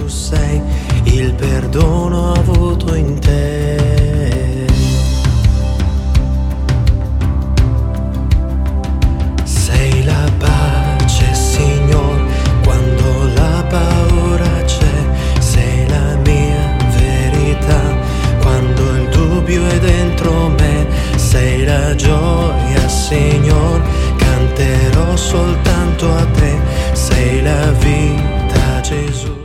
tu sei il perdono avuto in te. Sei la pace, Signore, quando la paura c'è. Sei la mia verità, quando il dubbio è dentro me. Sei la gioia, Signore, canterò soltanto a te. Sei la vita, Gesù.